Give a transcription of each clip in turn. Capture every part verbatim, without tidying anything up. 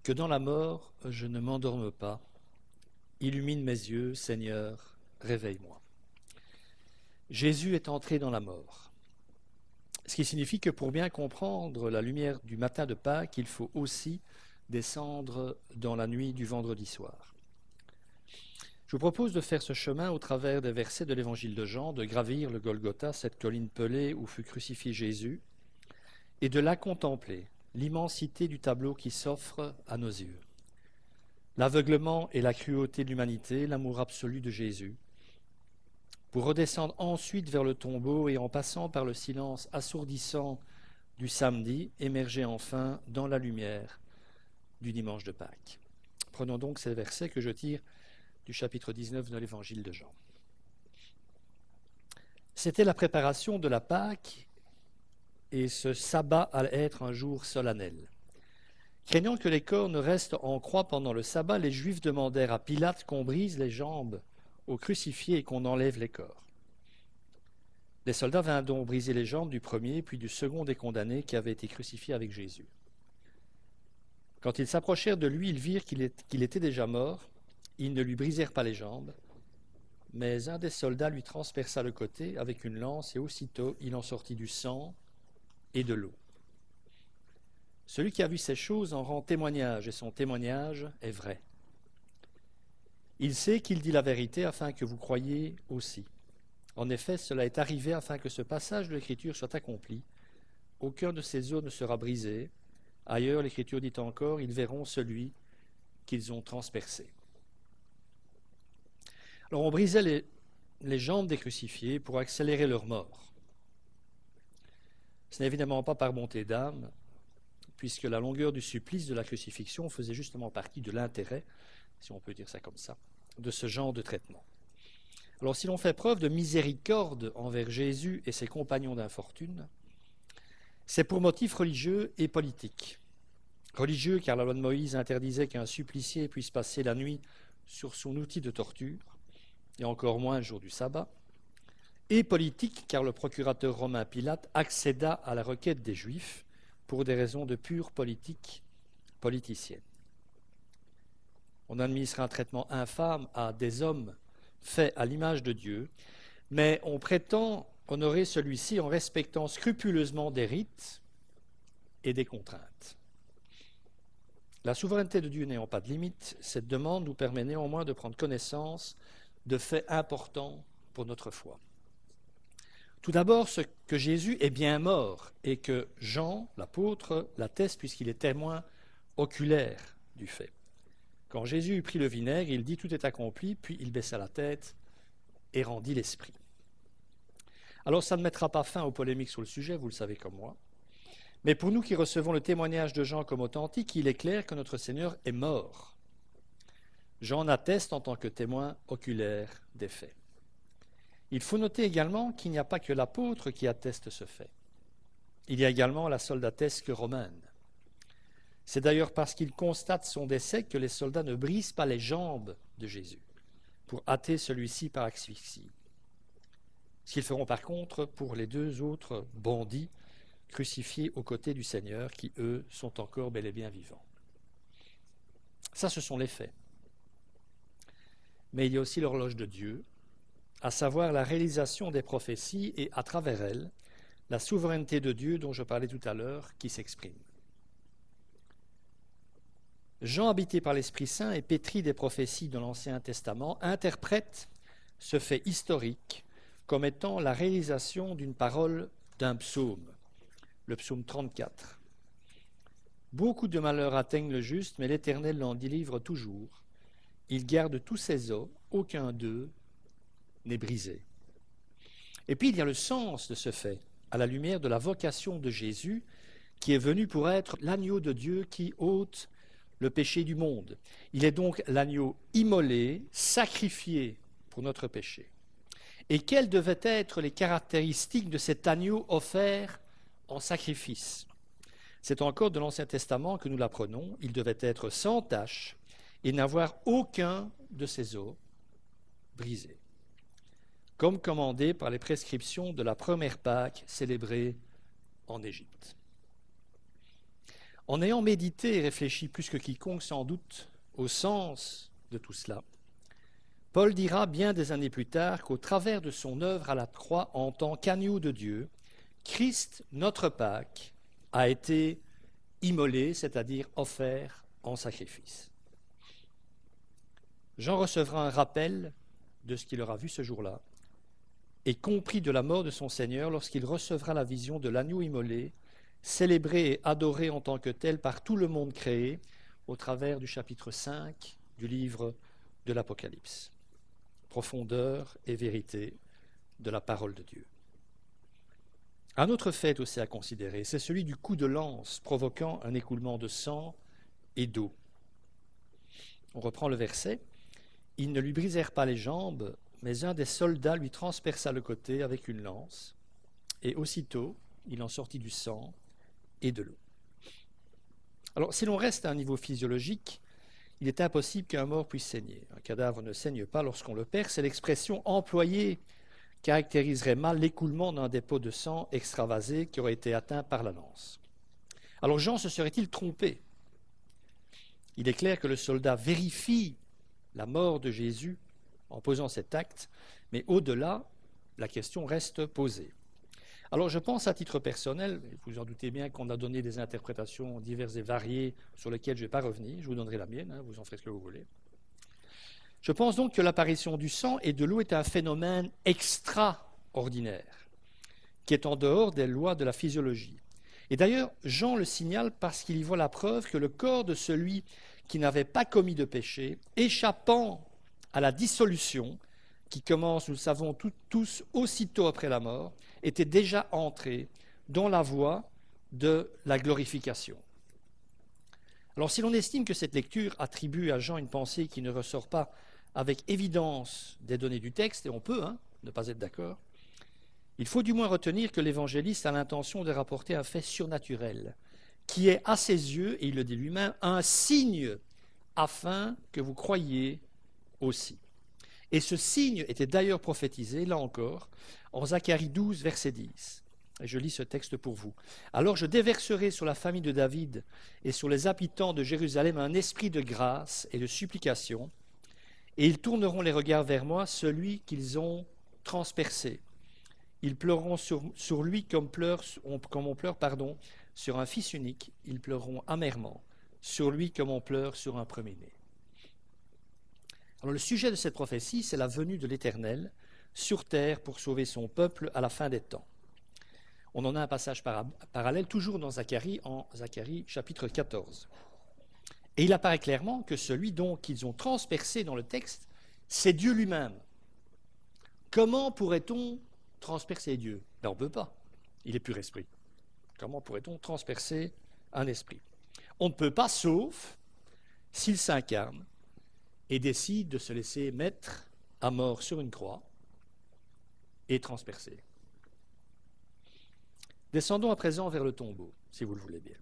Que dans la mort, je ne m'endorme pas. Illumine mes yeux, Seigneur, réveille-moi. Jésus est entré dans la mort. Ce qui signifie que pour bien comprendre la lumière du matin de Pâques, il faut aussi descendre dans la nuit du vendredi soir. Je vous propose de faire ce chemin au travers des versets de l'évangile de Jean, de gravir le Golgotha, cette colline pelée où fut crucifié Jésus, et de la contempler, l'immensité du tableau qui s'offre à nos yeux. L'aveuglement et la cruauté de l'humanité, l'amour absolu de Jésus, pour redescendre ensuite vers le tombeau et en passant par le silence assourdissant du samedi, émerger enfin dans la lumière du dimanche de Pâques. Prenons donc ces versets que je tire du chapitre dix-neuf de l'évangile de Jean. C'était la préparation de la Pâque et ce sabbat allait être un jour solennel. Craignant que les corps ne restent en croix pendant le sabbat, les Juifs demandèrent à Pilate qu'on brise les jambes aux crucifiés et qu'on enlève les corps. Les soldats vinrent donc briser les jambes du premier puis du second des condamnés qui avaient été crucifiés avec Jésus. Quand ils s'approchèrent de lui, ils virent qu'il était déjà mort. Ils ne lui brisèrent pas les jambes, mais un des soldats lui transperça le côté avec une lance et aussitôt il en sortit du sang et de l'eau. Celui qui a vu ces choses en rend témoignage et son témoignage est vrai. Il sait qu'il dit la vérité afin que vous croyiez aussi. En effet, cela est arrivé afin que ce passage de l'Écriture soit accompli. Aucun de ces os ne sera brisé. Ailleurs, l'Écriture dit encore, ils verront celui qu'ils ont transpercé. Alors on brisait les, les jambes des crucifiés pour accélérer leur mort. Ce n'est évidemment pas par bonté d'âme, puisque la longueur du supplice de la crucifixion faisait justement partie de l'intérêt, si on peut dire ça comme ça, de ce genre de traitement. Alors si l'on fait preuve de miséricorde envers Jésus et ses compagnons d'infortune, c'est pour motifs religieux et politiques. Religieux car la loi de Moïse interdisait qu'un supplicié puisse passer la nuit sur son outil de torture, et encore moins le jour du sabbat, et politique car le procurateur romain Pilate accéda à la requête des Juifs pour des raisons de pure politique politicienne. On administre un traitement infâme à des hommes faits à l'image de Dieu, mais on prétend honorer celui-ci en respectant scrupuleusement des rites et des contraintes. La souveraineté de Dieu n'ayant pas de limite, cette demande nous permet néanmoins de prendre connaissance de faits importants pour notre foi. Tout d'abord, ce que Jésus est bien mort et que Jean, l'apôtre, l'atteste puisqu'il est témoin oculaire du fait. Quand Jésus eut pris le vinaigre, il dit « tout est accompli », puis il baissa la tête et rendit l'esprit. Alors ça ne mettra pas fin aux polémiques sur le sujet, vous le savez comme moi, mais pour nous qui recevons le témoignage de Jean comme authentique, il est clair que notre Seigneur est mort. Jean atteste en tant que témoin oculaire des faits. Il faut noter également qu'il n'y a pas que l'apôtre qui atteste ce fait. Il y a également la soldatesque romaine. C'est d'ailleurs parce qu'il constate son décès que les soldats ne brisent pas les jambes de Jésus pour hâter celui-ci par asphyxie. Ce qu'ils feront par contre pour les deux autres bandits crucifiés aux côtés du Seigneur qui, eux, sont encore bel et bien vivants. Ça, ce sont les faits. Mais il y a aussi l'horloge de Dieu, à savoir la réalisation des prophéties et, à travers elles, la souveraineté de Dieu dont je parlais tout à l'heure qui s'exprime. Jean, habité par l'Esprit Saint et pétri des prophéties de l'Ancien Testament, interprète ce fait historique comme étant la réalisation d'une parole d'un psaume, le psaume trente-quatre. Beaucoup de malheurs atteignent le juste, mais l'Éternel l'en délivre toujours. Il garde tous ses os, aucun d'eux n'est brisé. Et puis il y a le sens de ce fait, à la lumière de la vocation de Jésus, qui est venu pour être l'agneau de Dieu qui ôte le péché du monde. Il est donc l'agneau immolé, sacrifié pour notre péché. Et quelles devaient être les caractéristiques de cet agneau offert en sacrifice? C'est encore de l'Ancien Testament que nous l'apprenons. Il devait être sans tache et n'avoir aucun de ses os brisés, comme commandé par les prescriptions de la première Pâque célébrée en Égypte. En ayant médité et réfléchi plus que quiconque sans doute au sens de tout cela, Paul dira bien des années plus tard qu'au travers de son œuvre à la croix en tant qu'agneau de Dieu, Christ, notre Pâque, a été immolé, c'est-à-dire offert en sacrifice. Jean recevra un rappel de ce qu'il aura vu ce jour-là et compris de la mort de son Seigneur lorsqu'il recevra la vision de l'agneau immolé, célébré et adoré en tant que tel par tout le monde créé au travers du chapitre cinq du livre de l'Apocalypse. Profondeur et vérité de la parole de Dieu. Un autre fait aussi à considérer, c'est celui du coup de lance provoquant un écoulement de sang et d'eau. On reprend le verset. « Ils ne lui brisèrent pas les jambes, mais un des soldats lui transperça le côté avec une lance, et aussitôt il en sortit du sang et de l'eau. » Alors, si l'on reste à un niveau physiologique, il est impossible qu'un mort puisse saigner. Un cadavre ne saigne pas lorsqu'on le perce, et l'expression employée caractériserait mal l'écoulement d'un dépôt de sang extravasé qui aurait été atteint par la lance. Alors Jean se serait-il trompé? Il est clair que le soldat vérifie la mort de Jésus en posant cet acte, mais au-delà, la question reste posée. Alors je pense à titre personnel, vous en doutez bien qu'on a donné des interprétations diverses et variées sur lesquelles je ne vais pas revenir, je vous donnerai la mienne, hein, vous en ferez ce que vous voulez. Je pense donc que l'apparition du sang et de l'eau est un phénomène extraordinaire, qui est en dehors des lois de la physiologie. Et d'ailleurs, Jean le signale parce qu'il y voit la preuve que le corps de celui qui n'avait pas commis de péché, échappant à la dissolution, qui commence, nous le savons tout, tous, aussitôt après la mort, était déjà entré dans la voie de la glorification. Alors si l'on estime que cette lecture attribue à Jean une pensée qui ne ressort pas avec évidence des données du texte, et on peut hein, ne pas être d'accord, il faut du moins retenir que l'évangéliste a l'intention de rapporter un fait surnaturel, qui est à ses yeux, et il le dit lui-même, un signe afin que vous croyiez aussi. Et ce signe était d'ailleurs prophétisé, là encore, en Zacharie douze, verset dix. Et je lis ce texte pour vous. « Alors je déverserai sur la famille de David et sur les habitants de Jérusalem un esprit de grâce et de supplication, et ils tourneront les regards vers moi, celui qu'ils ont transpercé. Ils pleureront sur, sur lui comme, pleure, comme on pleure pardon, sur un fils unique. Ils pleureront amèrement sur lui comme on pleure sur un premier-né. » Alors le sujet de cette prophétie, c'est la venue de l'Éternel sur terre pour sauver son peuple à la fin des temps. On en a un passage para- parallèle, toujours dans Zacharie, en Zacharie chapitre quatorze. Et il apparaît clairement que celui dont qu'ils ont transpercé dans le texte, c'est Dieu lui-même. Comment pourrait-on transpercer Dieu? Ben, on ne peut pas. Il est pur esprit. Comment pourrait-on transpercer un esprit? On ne peut pas, sauf s'il s'incarne et décide de se laisser mettre à mort sur une croix et transpercer. Descendons à présent vers le tombeau, si vous le voulez bien.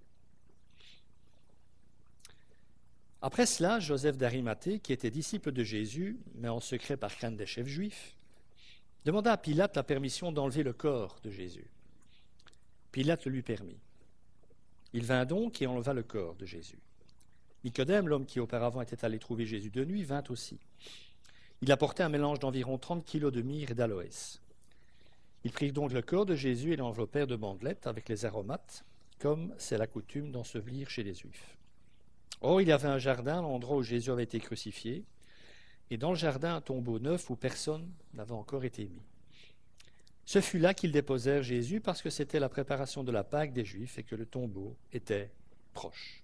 Après cela, Joseph d'Arimathée, qui était disciple de Jésus, mais en secret par crainte des chefs juifs, demanda à Pilate la permission d'enlever le corps de Jésus. Pilate le lui permit. Il vint donc et enleva le corps de Jésus. Nicodème, l'homme qui auparavant était allé trouver Jésus de nuit, vint aussi. Il apportait un mélange d'environ trente kilos de myrrhe et d'aloès. Ils prirent donc le corps de Jésus et l'enveloppèrent de bandelettes avec les aromates, comme c'est la coutume d'ensevelir chez les Juifs. Or, il y avait un jardin, l'endroit où Jésus avait été crucifié, et dans le jardin un tombeau neuf où personne n'avait encore été mis. Ce fut là qu'ils déposèrent Jésus parce que c'était la préparation de la Pâque des Juifs et que le tombeau était proche.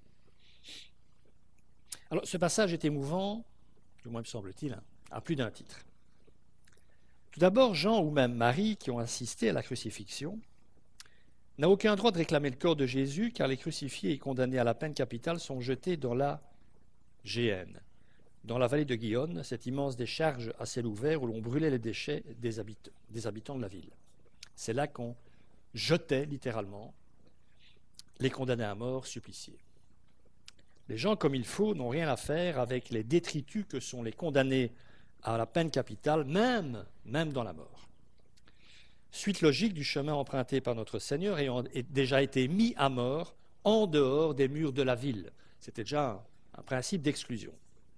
Alors, ce passage est émouvant, du moins me semble-t-il, hein, à plus d'un titre. Tout d'abord, Jean ou même Marie, qui ont assisté à la crucifixion, n'a aucun droit de réclamer le corps de Jésus, car les crucifiés et condamnés à la peine capitale sont jetés dans la Géhenne, dans la vallée de Gihon, cette immense décharge à ciel ouvert où l'on brûlait les déchets des habitants, des habitants de la ville. C'est là qu'on jetait littéralement les condamnés à mort suppliciés. Les gens comme il faut n'ont rien à faire avec les détritus que sont les condamnés à la peine capitale, même, même dans la mort. Suite logique du chemin emprunté par notre Seigneur ayant déjà été mis à mort en dehors des murs de la ville. C'était déjà un, un principe d'exclusion.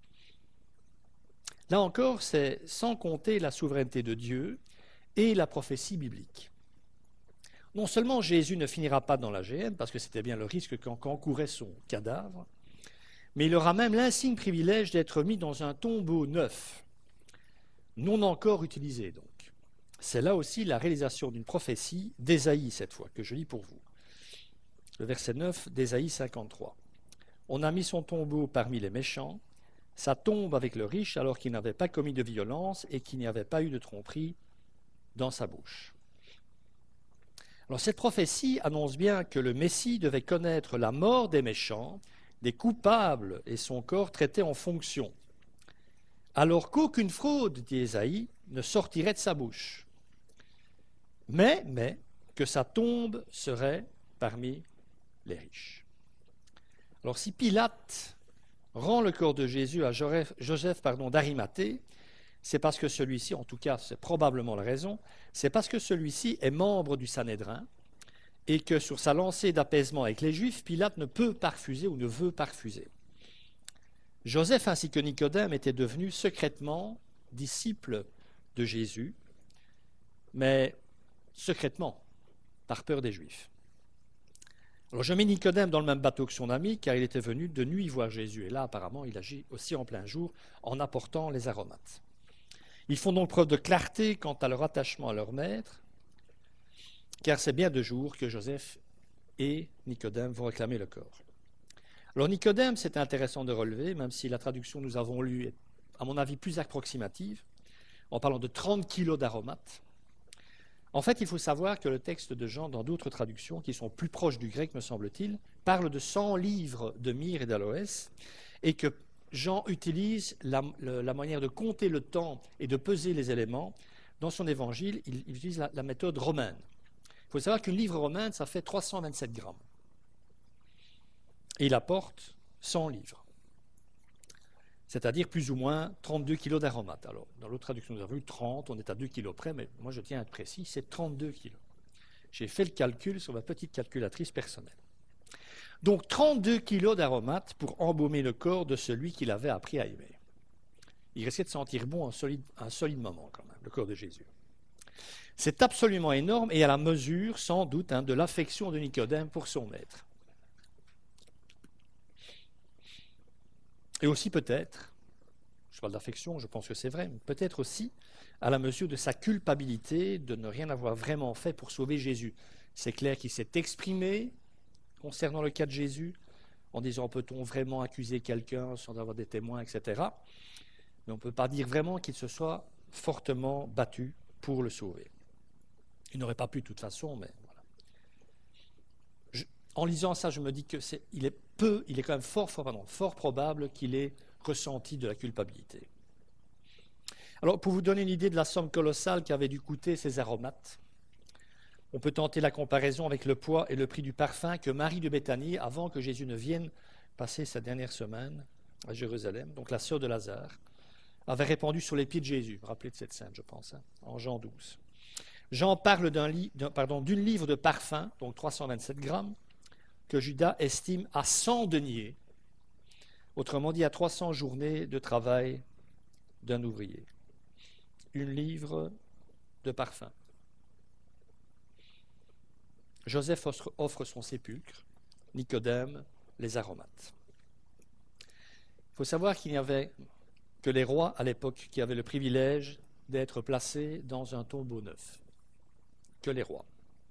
Là encore, c'est sans compter la souveraineté de Dieu et la prophétie biblique. Non seulement Jésus ne finira pas dans la géhenne, parce que c'était bien le risque qu'encourait son cadavre, mais il aura même l'insigne privilège d'être mis dans un tombeau neuf, non encore utilisé donc. C'est là aussi la réalisation d'une prophétie d'Ésaïe cette fois, que je lis pour vous. Le verset neuf d'Ésaïe cinquante-trois. « On a mis son tombeau parmi les méchants, sa tombe avec le riche alors qu'il n'avait pas commis de violence et qu'il n'y avait pas eu de tromperie dans sa bouche. » Alors cette prophétie annonce bien que le Messie devait connaître la mort des méchants, des coupables et son corps traité en fonction, alors qu'aucune fraude, dit Ésaïe, ne sortirait de sa bouche, mais, mais que sa tombe serait parmi les riches. Alors si Pilate rend le corps de Jésus à Joseph, Joseph pardon, d'Arimathée, c'est parce que celui-ci, en tout cas c'est probablement la raison, c'est parce que celui-ci est membre du Sanhédrin et que sur sa lancée d'apaisement avec les Juifs, Pilate ne peut pas refuser ou ne veut pas refuser. Joseph ainsi que Nicodème étaient devenus secrètement disciples de Jésus, mais secrètement, par peur des Juifs. Alors je mets Nicodème dans le même bateau que son ami, car il était venu de nuit voir Jésus, et là apparemment il agit aussi en plein jour en apportant les aromates. Ils font donc preuve de clarté quant à leur attachement à leur maître, car c'est bien de jour que Joseph et Nicodème vont réclamer le corps. Alors Nicodème, c'est intéressant de relever, même si la traduction que nous avons lue est, à mon avis, plus approximative, en parlant de trente kilos d'aromates. En fait, il faut savoir que le texte de Jean, dans d'autres traductions, qui sont plus proches du grec, me semble-t-il, parle de cent livres de myrrhe et d'aloès, et que Jean utilise la, la manière de compter le temps et de peser les éléments. Dans son évangile, il, il utilise la, la méthode romaine. Il faut savoir qu'une livre romaine, ça fait trois cent vingt-sept grammes. Et il apporte cent livres, c'est-à-dire plus ou moins trente-deux kilos d'aromates. Alors, dans l'autre traduction, nous avons eu trente, on est à deux kilos près, mais moi je tiens à être précis, c'est trente-deux kilos. J'ai fait le calcul sur ma petite calculatrice personnelle. Donc trente-deux kilos d'aromates pour embaumer le corps de celui qu'il avait appris à aimer. Il risquait de sentir bon un solide, un solide moment quand même, le corps de Jésus. C'est absolument énorme et à la mesure, sans doute, hein, de l'affection de Nicodème pour son maître. Et aussi peut-être, je parle d'affection, je pense que c'est vrai, mais peut-être aussi à la mesure de sa culpabilité de ne rien avoir vraiment fait pour sauver Jésus. C'est clair qu'il s'est exprimé concernant le cas de Jésus, en disant peut-on vraiment accuser quelqu'un sans avoir des témoins, et cetera. Mais on ne peut pas dire vraiment qu'il se soit fortement battu pour le sauver. Il n'aurait pas pu de toute façon, mais voilà. Je, en lisant ça, je me dis que c'est, il est peu, il est quand même fort, fort, pardon, fort probable qu'il ait ressenti de la culpabilité. Alors, pour vous donner une idée de la somme colossale qu'avaient dû coûter ces aromates, on peut tenter la comparaison avec le poids et le prix du parfum que Marie de Béthanie, avant que Jésus ne vienne passer sa dernière semaine à Jérusalem, donc la sœur de Lazare, avait répandu sur les pieds de Jésus. Vous vous rappelez de cette scène, je pense, hein, en Jean douze. Jean parle d'un li, d'un, pardon, d'une livre de parfum, donc trois cent vingt-sept grammes, que Judas estime à cent deniers, autrement dit à trois cents journées de travail d'un ouvrier. Une livre de parfum. Joseph offre son sépulcre, Nicodème les aromates. Il faut savoir qu'il n'y avait que les rois à l'époque qui avaient le privilège d'être placés dans un tombeau neuf. Que les rois.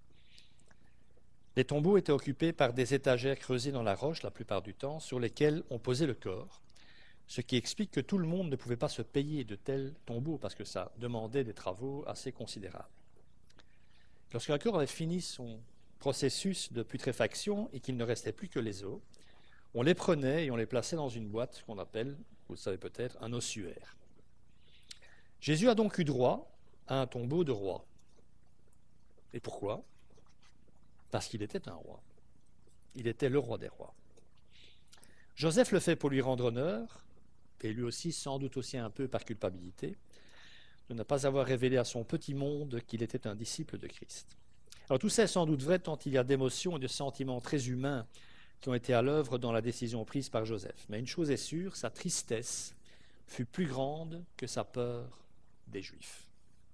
Les tombeaux étaient occupés par des étagères creusées dans la roche la plupart du temps, sur lesquelles on posait le corps, ce qui explique que tout le monde ne pouvait pas se payer de tels tombeaux parce que ça demandait des travaux assez considérables. Lorsqu'un corps avait fini son processus de putréfaction et qu'il ne restait plus que les os, on les prenait et on les plaçait dans une boîte qu'on appelle, vous le savez peut-être, un ossuaire. Jésus a donc eu droit à un tombeau de roi. Et pourquoi ? Parce qu'il était un roi. Il était le roi des rois. Joseph le fait pour lui rendre honneur, et lui aussi sans doute aussi un peu par culpabilité, de ne pas avoir révélé à son petit monde qu'il était un disciple de Christ. Alors tout ça est sans doute vrai tant il y a d'émotions et de sentiments très humains qui ont été à l'œuvre dans la décision prise par Joseph. Mais une chose est sûre, sa tristesse fut plus grande que sa peur des Juifs.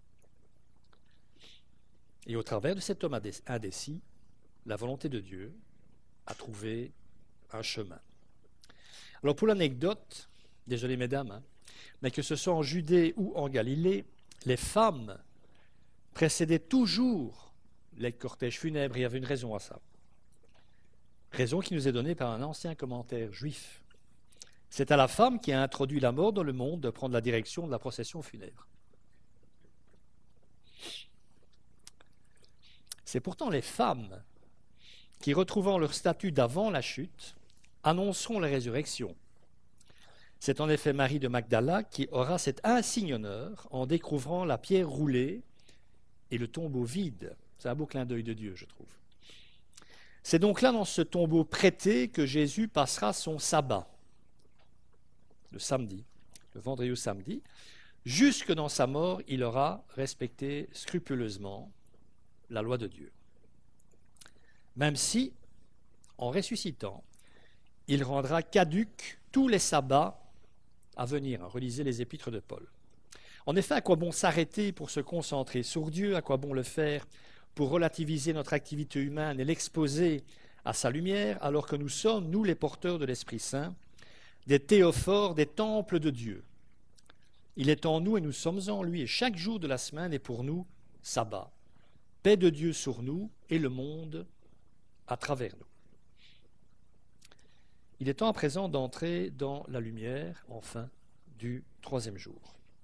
Et au travers de cet homme indécis, la volonté de Dieu a trouvé un chemin. Alors pour l'anecdote, désolé mesdames, hein, mais que ce soit en Judée ou en Galilée, les femmes précédaient toujours les cortèges funèbres. Il y avait une raison à ça. Raison qui nous est donnée par un ancien commentaire juif. C'est à la femme qui a introduit la mort dans le monde de prendre la direction de la procession funèbre. C'est pourtant les femmes qui, retrouvant leur statut d'avant la chute, annonceront la résurrection. C'est en effet Marie de Magdala qui aura cet insigne honneur en découvrant la pierre roulée et le tombeau vide. C'est un beau clin d'œil de Dieu, je trouve. C'est donc là, dans ce tombeau prêté, que Jésus passera son sabbat, le samedi, le vendredi au samedi. Jusque dans sa mort, il aura respecté scrupuleusement la loi de Dieu. Même si, en ressuscitant, il rendra caducs tous les sabbats à venir. Relisez les épîtres de Paul. En effet, à quoi bon s'arrêter pour se concentrer sur Dieu? À quoi bon le faire pour relativiser notre activité humaine et l'exposer à sa lumière, alors que nous sommes, nous les porteurs de l'Esprit Saint, des théophores, des temples de Dieu? Il est en nous et nous sommes en lui, et chaque jour de la semaine est pour nous sabbat. Paix de Dieu sur nous et le monde à travers nous. Il est temps à présent d'entrer dans la lumière, enfin, du troisième jour.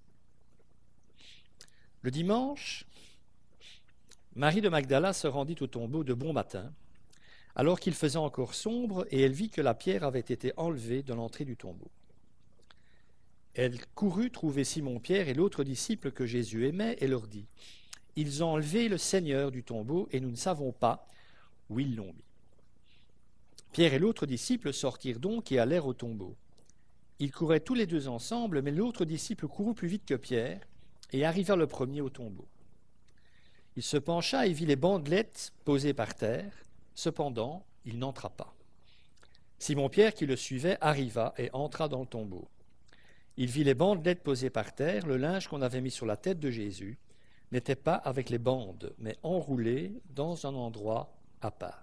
Le dimanche, Marie de Magdala se rendit au tombeau de bon matin, alors qu'il faisait encore sombre, et elle vit que la pierre avait été enlevée de l'entrée du tombeau. Elle courut trouver Simon-Pierre et l'autre disciple que Jésus aimait, et leur dit : « Ils ont enlevé le Seigneur du tombeau, et nous ne savons pas où ils l'ont mis. » Pierre et l'autre disciple sortirent donc et allèrent au tombeau. Ils couraient tous les deux ensemble, mais l'autre disciple courut plus vite que Pierre et arriva le premier au tombeau. Il se pencha et vit les bandelettes posées par terre. Cependant, il n'entra pas. Simon-Pierre, qui le suivait, arriva et entra dans le tombeau. Il vit les bandelettes posées par terre. Le linge qu'on avait mis sur la tête de Jésus n'était pas avec les bandes, mais enroulé dans un endroit à part.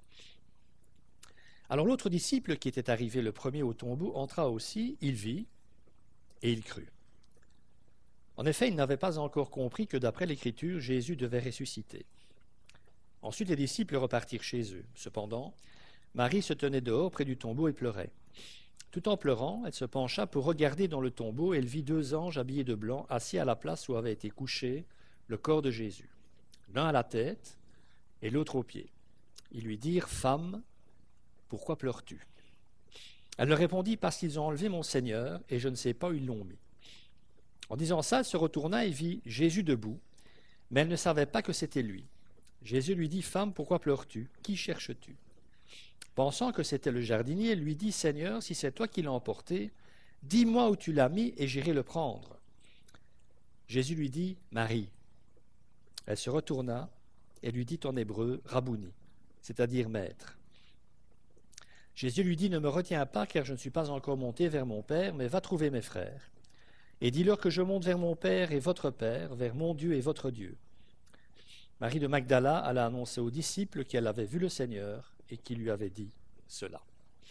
Alors l'autre disciple qui était arrivé le premier au tombeau entra aussi, il vit et il crut. En effet, il n'avait pas encore compris que d'après l'Écriture, Jésus devait ressusciter. Ensuite, les disciples repartirent chez eux. Cependant, Marie se tenait dehors près du tombeau et pleurait. Tout en pleurant, elle se pencha pour regarder dans le tombeau et elle vit deux anges habillés de blanc assis à la place où avait été couché le corps de Jésus, l'un à la tête et l'autre aux pieds. Ils lui dirent : « Femme, pourquoi pleures-tu » Elle leur répondit : « Parce qu'ils ont enlevé mon Seigneur, et je ne sais pas où ils l'ont mis. » En disant ça, elle se retourna et vit Jésus debout, mais elle ne savait pas que c'était lui. Jésus lui dit : « Femme, pourquoi pleures-tu ? Qui cherches-tu » Pensant que c'était le jardinier, elle lui dit : « Seigneur, si c'est toi qui l'as emporté, dis-moi où tu l'as mis et j'irai le prendre. » Jésus lui dit : « Marie. » Elle se retourna et lui dit en hébreu : « Rabouni », c'est-à-dire maître. Jésus lui dit : « Ne me retiens pas, car je ne suis pas encore monté vers mon Père, mais va trouver mes frères. Et dis-leur que je monte vers mon Père et votre Père, vers mon Dieu et votre Dieu. » Marie de Magdala alla annoncer aux disciples qu'elle avait vu le Seigneur et qui lui avait dit cela.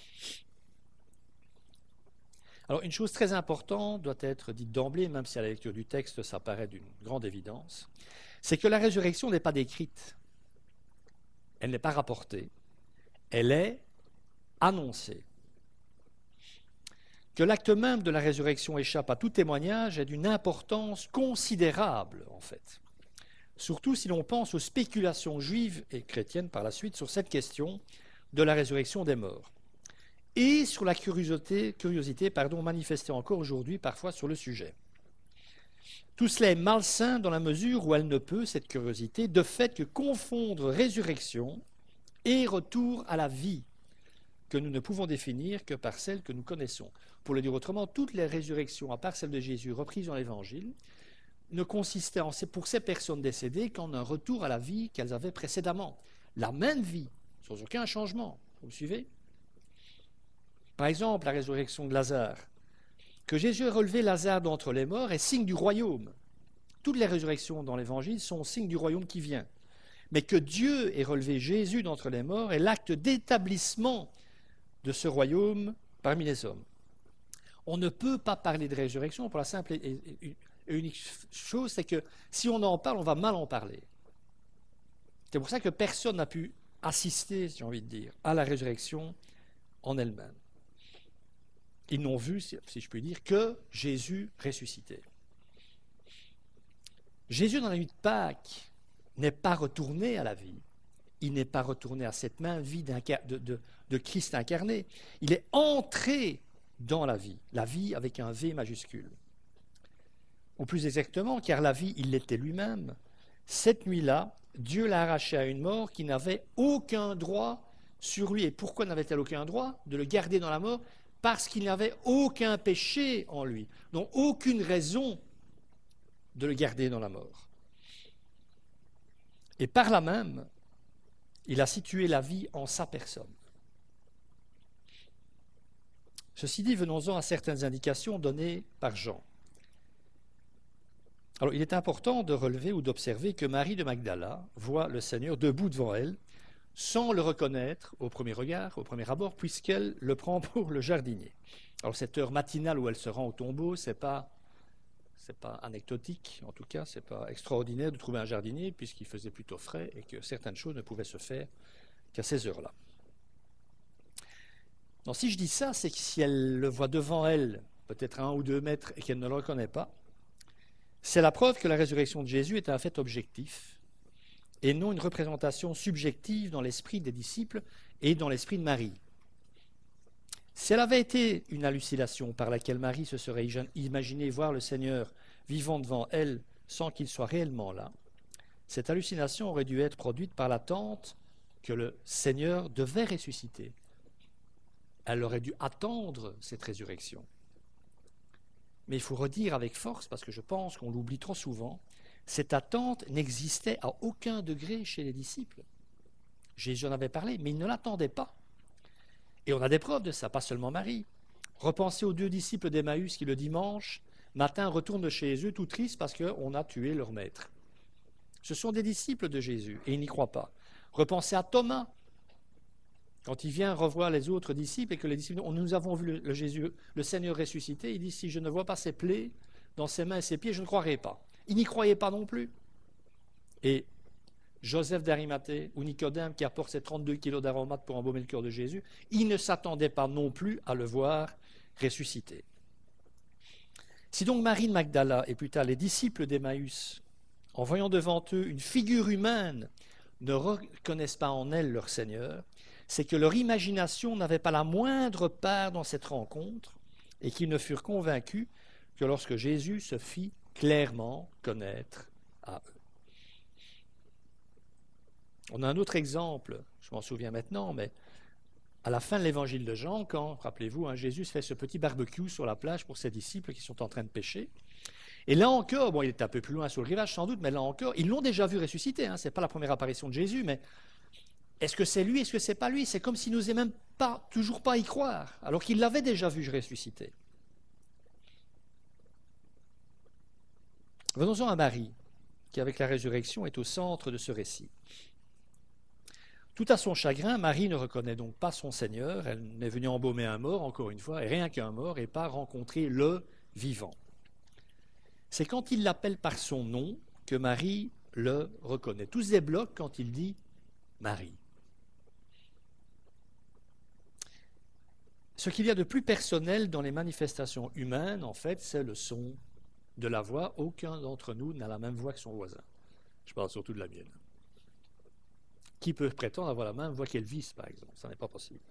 Alors, une chose très importante doit être dite d'emblée, même si à la lecture du texte, ça paraît d'une grande évidence, c'est que la résurrection n'est pas décrite, elle n'est pas rapportée, elle est annoncée. Que l'acte même de la résurrection échappe à tout témoignage est d'une importance considérable, en fait. Surtout si l'on pense aux spéculations juives et chrétiennes par la suite sur cette question de la résurrection des morts. Et sur la curiosité, curiosité pardon, manifestée encore aujourd'hui parfois sur le sujet. Tout cela est malsain dans la mesure où elle ne peut, cette curiosité, de fait que confondre résurrection et retour à la vie, que nous ne pouvons définir que par celle que nous connaissons. Pour le dire autrement, toutes les résurrections, à part celle de Jésus reprises dans l'Évangile, ne consistaient en, pour ces personnes décédées qu'en un retour à la vie qu'elles avaient précédemment. La même vie, sans aucun changement. Vous me suivez ? Par exemple, la résurrection de Lazare. Que Jésus ait relevé Lazare d'entre les morts est signe du royaume. Toutes les résurrections dans l'Évangile sont signe du royaume qui vient. Mais que Dieu ait relevé Jésus d'entre les morts est l'acte d'établissement de ce royaume parmi les hommes. On ne peut pas parler de résurrection pour la simple et unique chose, c'est que si on en parle, on va mal en parler. C'est pour ça que personne n'a pu assister, si j'ai envie de dire, à la résurrection en elle-même. Ils n'ont vu, si je puis dire, que Jésus ressuscité. Jésus, dans la nuit de Pâques, n'est pas retourné à la vie. Il n'est pas retourné à cette main vie de, de, de Christ incarné. Il est entré dans la vie, la vie avec un V majuscule. Ou plus exactement, car la vie, il l'était lui-même. Cette nuit-là, Dieu l'a arraché à une mort qui n'avait aucun droit sur lui. Et pourquoi n'avait-elle aucun droit de le garder dans la mort? Parce qu'il n'avait aucun péché en lui, donc aucune raison de le garder dans la mort. Et par là même, il a situé la vie en sa personne. Ceci dit, venons-en à certaines indications données par Jean. Alors, il est important de relever ou d'observer que Marie de Magdala voit le Seigneur debout devant elle, sans le reconnaître au premier regard, au premier abord, puisqu'elle le prend pour le jardinier. Alors, cette heure matinale où elle se rend au tombeau, ce n'est pas, c'est pas anecdotique, en tout cas, ce n'est pas extraordinaire de trouver un jardinier, puisqu'il faisait plutôt frais et que certaines choses ne pouvaient se faire qu'à ces heures-là. Donc, si je dis ça, c'est que si elle le voit devant elle, peut-être à un ou deux mètres, et qu'elle ne le reconnaît pas, c'est la preuve que la résurrection de Jésus est un fait objectif et non une représentation subjective dans l'esprit des disciples et dans l'esprit de Marie. Si elle avait été une hallucination par laquelle Marie se serait imaginée voir le Seigneur vivant devant elle sans qu'il soit réellement là, cette hallucination aurait dû être produite par l'attente que le Seigneur devait ressusciter. Elle aurait dû attendre cette résurrection. Mais il faut redire avec force, parce que je pense qu'on l'oublie trop souvent, cette attente n'existait à aucun degré chez les disciples. Jésus en avait parlé, mais ils ne l'attendaient pas. Et on a des preuves de ça, pas seulement Marie. Repensez aux deux disciples d'Emmaüs qui, le dimanche matin, retournent chez eux tout tristes parce qu'on a tué leur maître. Ce sont des disciples de Jésus, et ils n'y croient pas. Repensez à Thomas, quand il vient revoir les autres disciples et que les disciples disent, nous avons vu le, le, Jésus, le Seigneur ressuscité, il dit, si je ne vois pas ses plaies dans ses mains et ses pieds, je ne croirai pas. Il n'y croyait pas non plus. Et Joseph d'Arimathée ou Nicodème qui apporte ses trente-deux kilos d'aromates pour embaumer le cœur de Jésus, il ne s'attendait pas non plus à le voir ressuscité. Si donc Marie de Magdala et plus tard les disciples d'Emmaüs, en voyant devant eux une figure humaine, ne reconnaissent pas en elle leur Seigneur, c'est que leur imagination n'avait pas la moindre part dans cette rencontre et qu'ils ne furent convaincus que lorsque Jésus se fit clairement connaître à eux. On a un autre exemple, je m'en souviens maintenant, mais à la fin de l'évangile de Jean, quand, rappelez-vous, hein, Jésus fait ce petit barbecue sur la plage pour ses disciples qui sont en train de pêcher. Et là encore, bon, il est un peu plus loin sur le rivage sans doute, mais là encore, ils l'ont déjà vu ressusciter. Hein, ce n'est pas la première apparition de Jésus, mais est-ce que c'est lui, est-ce que c'est pas lui? C'est comme s'il n'osait même pas, toujours pas y croire, alors qu'il l'avait déjà vu ressusciter. Venons-en à Marie, qui avec la résurrection est au centre de ce récit. Tout à son chagrin, Marie ne reconnaît donc pas son Seigneur, elle n'est venue embaumer un mort, encore une fois, et rien qu'un mort, et pas rencontrer le vivant. C'est quand il l'appelle par son nom que Marie le reconnaît. Tout se débloque quand il dit Marie. Ce qu'il y a de plus personnel dans les manifestations humaines, en fait, c'est le son de la voix. Aucun d'entre nous n'a la même voix que son voisin. Je parle surtout de la mienne. Qui peut prétendre avoir la même voix qu'Elvis, par exemple? Ça n'est pas possible.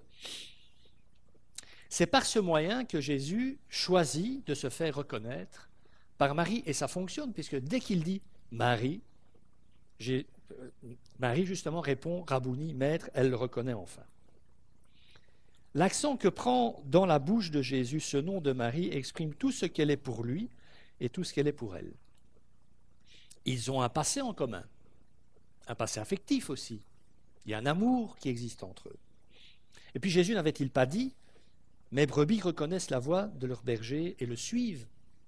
C'est par ce moyen que Jésus choisit de se faire reconnaître par Marie, et ça fonctionne, puisque dès qu'il dit Marie, j'ai, euh, Marie justement répond Rabouni, maître, elle le reconnaît enfin. L'accent que prend dans la bouche de Jésus ce nom de Marie exprime tout ce qu'elle est pour lui et tout ce qu'elle est pour elle. Ils ont un passé en commun, un passé affectif aussi. Il y a un amour qui existe entre eux. Et puis Jésus n'avait-il pas dit Mes brebis reconnaissent la voix de leur berger et le suivent.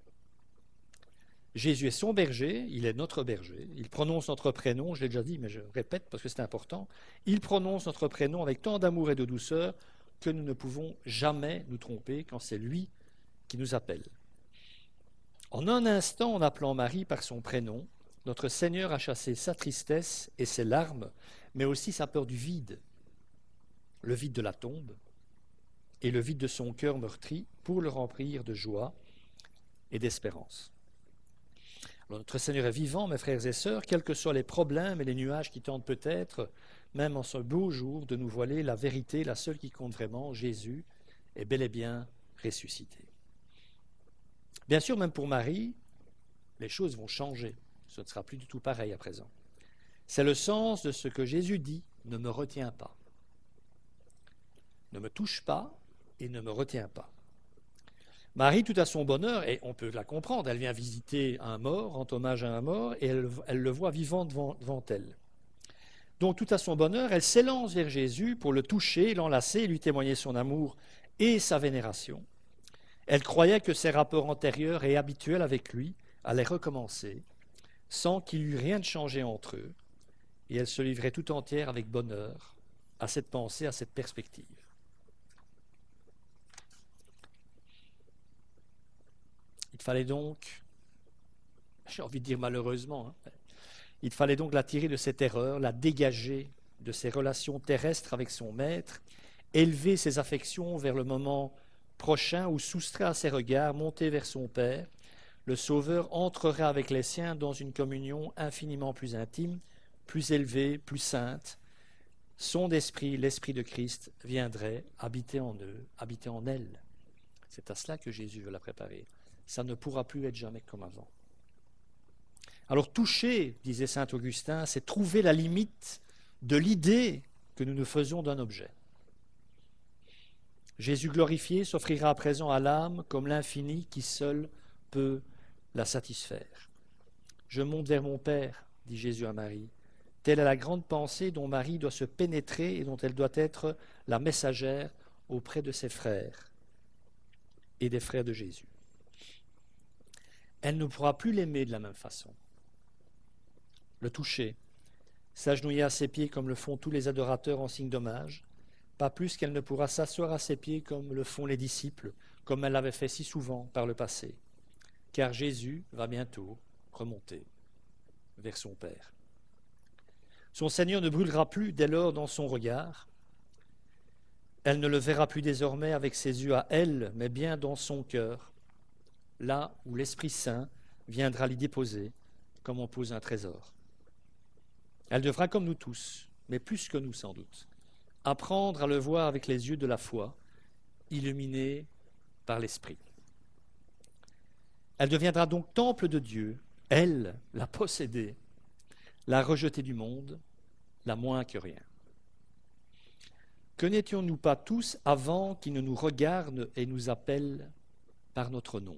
Jésus est son berger, il est notre berger. Il prononce notre prénom, je l'ai déjà dit, mais je répète parce que c'est important. Il prononce notre prénom avec tant d'amour et de douceur que nous ne pouvons jamais nous tromper quand c'est lui qui nous appelle. En un instant, en appelant Marie par son prénom, notre Seigneur a chassé sa tristesse et ses larmes, mais aussi sa peur du vide, le vide de la tombe et le vide de son cœur meurtri pour le remplir de joie et d'espérance. Alors, notre Seigneur est vivant, mes frères et sœurs, quels que soient les problèmes et les nuages qui tentent peut-être, même en ce beau jour, de nous voiler la vérité, la seule qui compte vraiment, Jésus est bel et bien ressuscité. Bien sûr, même pour Marie, les choses vont changer. Ce ne sera plus du tout pareil à présent. C'est le sens de ce que Jésus dit, ne me retiens pas. Ne me touche pas et ne me retiens pas. Marie, tout à son bonheur, et on peut la comprendre, elle vient visiter un mort, rend hommage à un mort, et elle, elle le voit vivant devant, devant elle. Donc, tout à son bonheur, elle s'élance vers Jésus pour le toucher, l'enlacer, lui témoigner son amour et sa vénération. Elle croyait que ses rapports antérieurs et habituels avec lui allaient recommencer, sans qu'il y eût rien de changé entre eux, et elle se livrait tout entière avec bonheur à cette pensée, à cette perspective. Il fallait donc, j'ai envie de dire malheureusement, hein, il fallait donc la tirer de cette erreur, la dégager de ses relations terrestres avec son maître, élever ses affections vers le moment prochain où, soustrait à ses regards, monté vers son Père, le Sauveur entrerait avec les siens dans une communion infiniment plus intime, plus élevée, plus sainte. Son esprit, l'esprit de Christ, viendrait habiter en eux, habiter en elle. C'est à cela que Jésus veut la préparer. Ça ne pourra plus être jamais comme avant. Alors toucher, disait saint Augustin, c'est trouver la limite de l'idée que nous nous faisons d'un objet. Jésus glorifié s'offrira à présent à l'âme comme l'infini qui seul peut la satisfaire. Je monte vers mon Père, dit Jésus à Marie. Telle est la grande pensée dont Marie doit se pénétrer et dont elle doit être la messagère auprès de ses frères et des frères de Jésus. Elle ne pourra plus l'aimer de la même façon. Le toucher, s'agenouiller à ses pieds comme le font tous les adorateurs en signe d'hommage, pas plus qu'elle ne pourra s'asseoir à ses pieds comme le font les disciples, comme elle l'avait fait si souvent par le passé. Car Jésus va bientôt remonter vers son Père. Son Seigneur ne brûlera plus dès lors dans son regard. Elle ne le verra plus désormais avec ses yeux à elle, mais bien dans son cœur, là où l'Esprit Saint viendra l'y déposer, comme on pose un trésor. Elle devra, comme nous tous, mais plus que nous sans doute, apprendre à le voir avec les yeux de la foi, illuminés par l'Esprit. Elle deviendra donc temple de Dieu, elle, la possédée, la rejetée du monde, la moins que rien. Que n'étions-nous pas tous avant qu'il ne nous regarde et nous appelle par notre nom?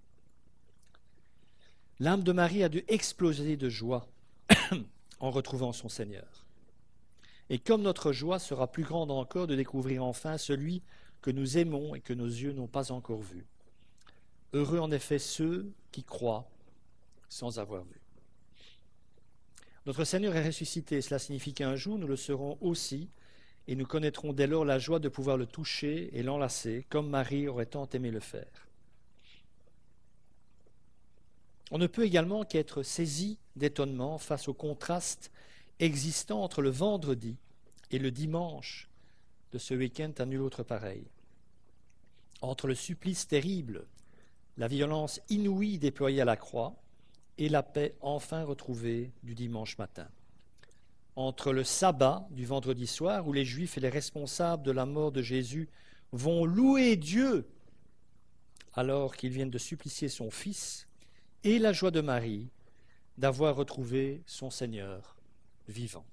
L'âme de Marie a dû exploser de joie en retrouvant son Seigneur. Et comme notre joie sera plus grande encore de découvrir enfin celui que nous aimons et que nos yeux n'ont pas encore vu. Heureux en effet ceux qui croient sans avoir vu. Notre Seigneur est ressuscité, cela signifie qu'un jour nous le serons aussi, et nous connaîtrons dès lors la joie de pouvoir le toucher et l'enlacer, comme Marie aurait tant aimé le faire. On ne peut également qu'être saisi d'étonnement face au contraste existant entre le vendredi et le dimanche de ce week-end à nul autre pareil. Entre le supplice terrible, la violence inouïe déployée à la croix et la paix enfin retrouvée du dimanche matin. Entre le sabbat du vendredi soir où les Juifs et les responsables de la mort de Jésus vont louer Dieu alors qu'ils viennent de supplicier son Fils, et la joie de Marie d'avoir retrouvé son Seigneur vivant.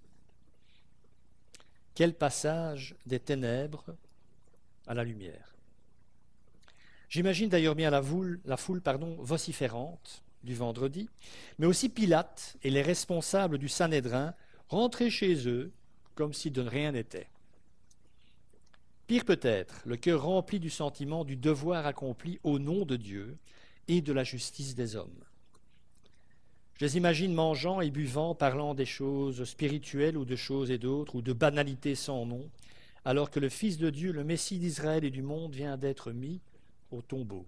Quel passage des ténèbres à la lumière. J'imagine d'ailleurs bien la foule, la foule pardon, vociférante du vendredi, mais aussi Pilate et les responsables du Sanhédrin rentrés chez eux comme si de rien n'était. Pire peut-être, le cœur rempli du sentiment du devoir accompli au nom de Dieu et de la justice des hommes. Je les imagine mangeant et buvant, parlant des choses spirituelles ou de choses et d'autres, ou de banalités sans nom, alors que le Fils de Dieu, le Messie d'Israël et du monde, vient d'être mis au tombeau.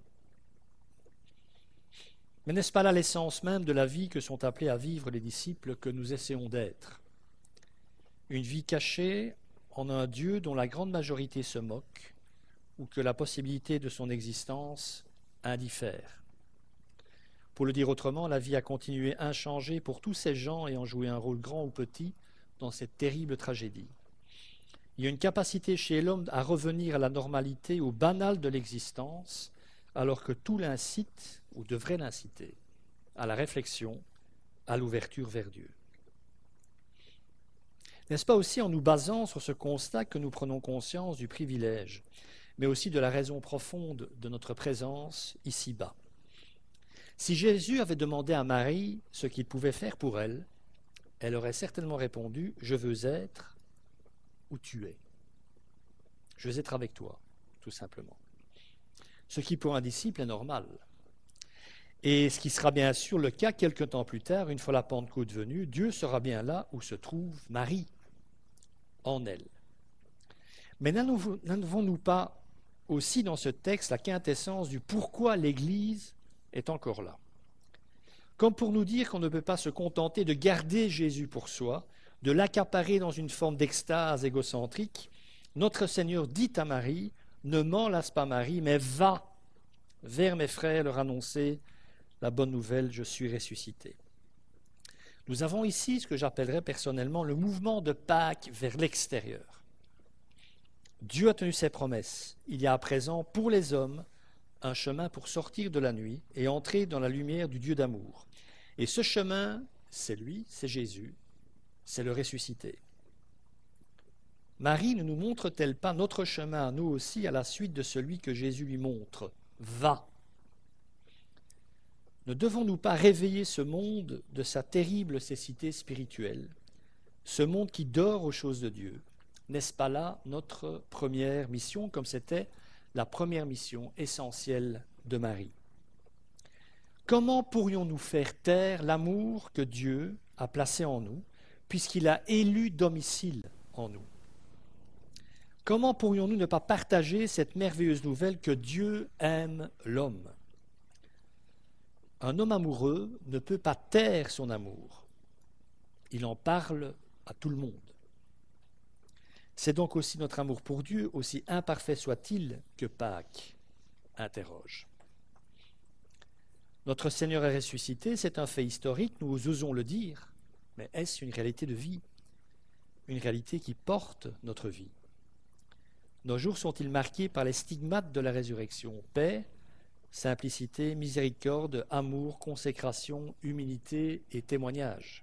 Mais n'est-ce pas là l'essence même de la vie que sont appelés à vivre les disciples que nous essayons d'être? Une vie cachée en un Dieu dont la grande majorité se moque, ou que la possibilité de son existence indiffère. Pour le dire autrement, la vie a continué inchangée pour tous ces gens ayant joué un rôle grand ou petit dans cette terrible tragédie. Il y a une capacité chez l'homme à revenir à la normalité, au banal de l'existence, alors que tout l'incite, ou devrait l'inciter, à la réflexion, à l'ouverture vers Dieu. N'est-ce pas aussi en nous basant sur ce constat que nous prenons conscience du privilège, mais aussi de la raison profonde de notre présence ici-bas? Si Jésus avait demandé à Marie ce qu'il pouvait faire pour elle, elle aurait certainement répondu « Je veux être où tu es. Je veux être avec toi, tout simplement. » Ce qui pour un disciple est normal. Et ce qui sera bien sûr le cas quelque temps plus tard, une fois la Pentecôte venue, Dieu sera bien là où se trouve Marie, en elle. Mais n'avons-nous pas aussi dans ce texte la quintessence du pourquoi l'Église est encore là? Comme pour nous dire qu'on ne peut pas se contenter de garder Jésus pour soi, de l'accaparer dans une forme d'extase égocentrique, notre Seigneur dit à Marie, ne m'en lasse pas Marie, mais va vers mes frères leur annoncer la bonne nouvelle, je suis ressuscité. Nous avons ici ce que j'appellerais personnellement le mouvement de Pâques vers l'extérieur. Dieu a tenu ses promesses. Il y a à présent pour les hommes un chemin pour sortir de la nuit et entrer dans la lumière du Dieu d'amour. Et ce chemin, c'est lui, c'est Jésus, c'est le ressuscité. Marie ne nous montre-t-elle pas notre chemin à nous aussi à la suite de celui que Jésus lui montre? Va. Ne devons-nous pas réveiller ce monde de sa terrible cécité spirituelle, ce monde qui dort aux choses de Dieu? N'est-ce pas là notre première mission, comme c'était la première mission essentielle de Marie? Comment pourrions-nous faire taire l'amour que Dieu a placé en nous, puisqu'il a élu domicile en nous? Comment pourrions-nous ne pas partager cette merveilleuse nouvelle que Dieu aime l'homme? Un homme amoureux ne peut pas taire son amour. Il en parle à tout le monde. C'est donc aussi notre amour pour Dieu, aussi imparfait soit-il, que Pâques interroge. Notre Seigneur est ressuscité, c'est un fait historique, nous osons le dire, mais est-ce une réalité de vie? Une réalité qui porte notre vie? Nos jours sont-ils marqués par les stigmates de la résurrection? Paix, simplicité, miséricorde, amour, consécration, humilité et témoignage.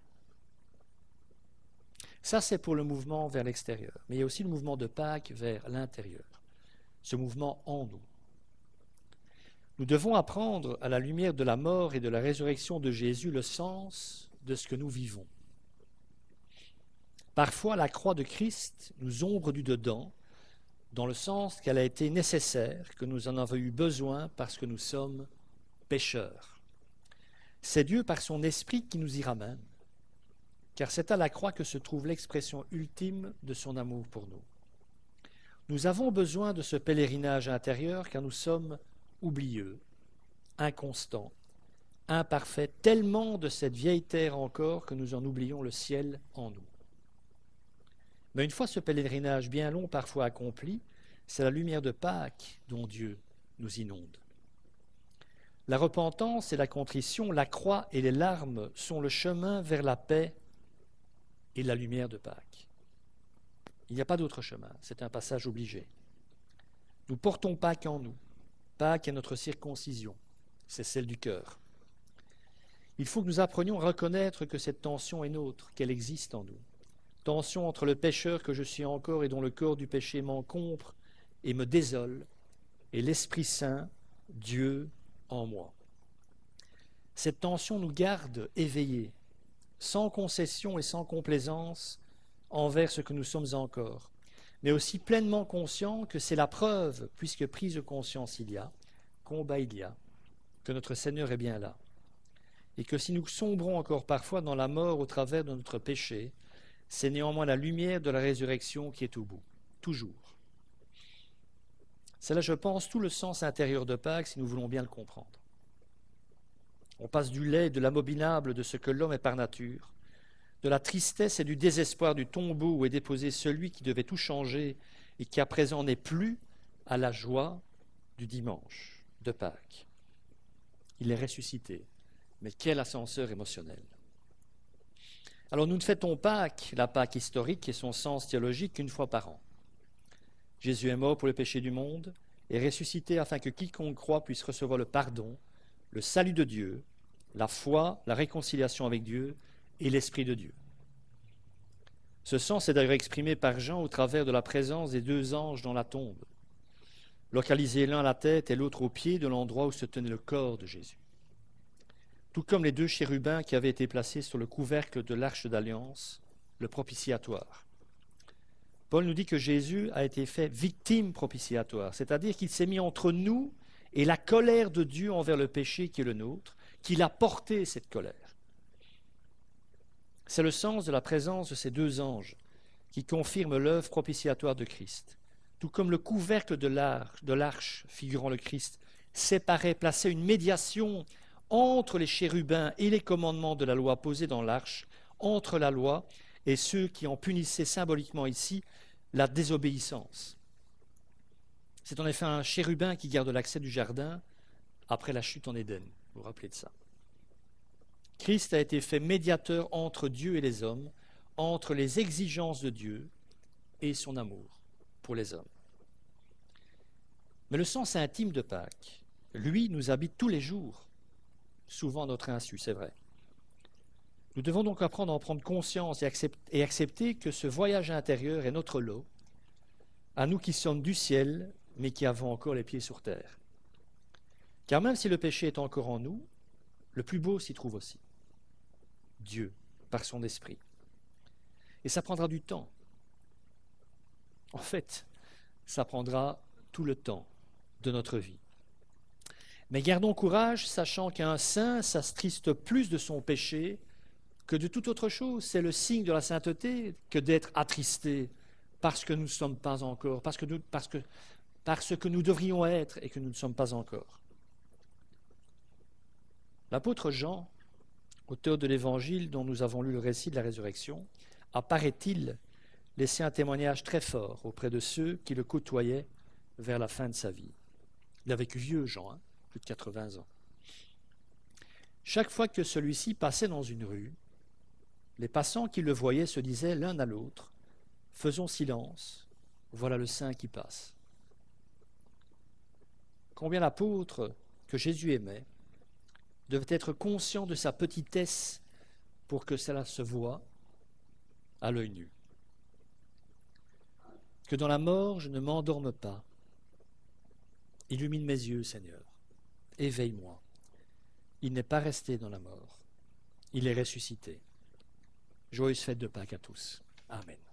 Ça, c'est pour le mouvement vers l'extérieur. Mais il y a aussi le mouvement de Pâques vers l'intérieur. Ce mouvement en nous. Nous devons apprendre à la lumière de la mort et de la résurrection de Jésus le sens de ce que nous vivons. Parfois, la croix de Christ nous ombre du dedans, dans le sens qu'elle a été nécessaire, que nous en avons eu besoin parce que nous sommes pécheurs. C'est Dieu par son esprit qui nous y ramène, car c'est à la croix que se trouve l'expression ultime de son amour pour nous. Nous avons besoin de ce pèlerinage intérieur car nous sommes oublieux, inconstants, imparfaits, tellement de cette vieille terre encore que nous en oublions le ciel en nous. Mais une fois ce pèlerinage bien long parfois accompli, c'est la lumière de Pâques dont Dieu nous inonde. La repentance et la contrition, la croix et les larmes sont le chemin vers la paix et la lumière de Pâques. Il n'y a pas d'autre chemin, c'est un passage obligé. Nous portons Pâques en nous. Pâques est notre circoncision, c'est celle du cœur. Il faut que nous apprenions à reconnaître que cette tension est nôtre, qu'elle existe en nous. Tension entre le pécheur que je suis encore et dont le corps du péché m'encombre et me désole, et l'Esprit Saint, Dieu en moi. Cette tension nous garde éveillés, sans concession et sans complaisance envers ce que nous sommes encore, mais aussi pleinement conscient que c'est la preuve, puisque prise de conscience il y a, combat il y a, que notre Seigneur est bien là. Et que si nous sombrons encore parfois dans la mort au travers de notre péché, c'est néanmoins la lumière de la résurrection qui est au bout, toujours. C'est là, je pense, tout le sens intérieur de Pâques, si nous voulons bien le comprendre. On passe du lait et de l'abominable de ce que l'homme est par nature, de la tristesse et du désespoir du tombeau où est déposé celui qui devait tout changer et qui à présent n'est plus, à la joie du dimanche de Pâques. Il est ressuscité, mais quel ascenseur émotionnel! Alors nous ne fêtons Pâques, la Pâque historique et son sens théologique, qu'une fois par an. Jésus est mort pour le péché du monde et ressuscité afin que quiconque croit puisse recevoir le pardon, le salut de Dieu, la foi, la réconciliation avec Dieu et l'Esprit de Dieu. Ce sens est d'ailleurs exprimé par Jean au travers de la présence des deux anges dans la tombe, localisés l'un à la tête et l'autre au pied de l'endroit où se tenait le corps de Jésus. Tout comme les deux chérubins qui avaient été placés sur le couvercle de l'arche d'alliance, le propitiatoire. Paul nous dit que Jésus a été fait victime propitiatoire, c'est-à-dire qu'il s'est mis entre nous et la colère de Dieu envers le péché qui est le nôtre, qu'il a porté cette colère. C'est le sens de la présence de ces deux anges qui confirment l'œuvre propitiatoire de Christ. Tout comme le couvercle de l'arche, de l'arche figurant le Christ séparait, plaçait une médiation entre les chérubins et les commandements de la loi posés dans l'arche, entre la loi et ceux qui en punissaient symboliquement ici la désobéissance. C'est en effet un chérubin qui garde l'accès du jardin après la chute en Éden. Vous vous rappelez de ça? Christ a été fait médiateur entre Dieu et les hommes, entre les exigences de Dieu et son amour pour les hommes. Mais le sens intime de Pâques, lui, nous habite tous les jours, souvent à notre insu, c'est vrai. Nous devons donc apprendre à en prendre conscience et accepter que ce voyage intérieur est notre lot, à nous qui sommes du ciel, mais qui avons encore les pieds sur terre. Car même si le péché est encore en nous, le plus beau s'y trouve aussi. Dieu, par son esprit. Et ça prendra du temps. En fait, ça prendra tout le temps de notre vie. Mais gardons courage, sachant qu'un saint s'attriste plus de son péché que de toute autre chose. C'est le signe de la sainteté que d'être attristé parce que nous ne sommes pas encore, parce que, nous, parce, que, parce que nous devrions être et que nous ne sommes pas encore. L'apôtre Jean, auteur de l'Évangile dont nous avons lu le récit de la résurrection, a, paraît-il, laissé un témoignage très fort auprès de ceux qui le côtoyaient vers la fin de sa vie. Il a vécu vieux, Jean, hein, plus de quatre-vingts ans. Chaque fois que celui-ci passait dans une rue, les passants qui le voyaient se disaient l'un à l'autre « Faisons silence, voilà le saint qui passe ». Combien l'apôtre que Jésus aimait devait être conscient de sa petitesse pour que cela se voie à l'œil nu. Que dans la mort, je ne m'endorme pas. Illumine mes yeux, Seigneur. Éveille-moi. Il n'est pas resté dans la mort. Il est ressuscité. Joyeuse fête de Pâques à tous. Amen.